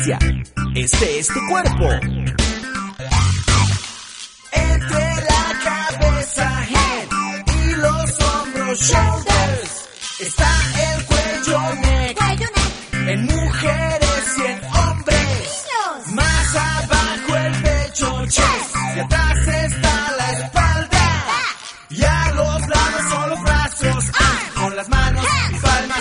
inicia. Este es tu cuerpo. Entre la cabeza, head, y los hombros, shoulders, está el cuello, neck, en mujeres y en hombres. Más abajo el pecho, chest, y atrás está la espalda. Y a los lados son los brazos, con las manos y palmas.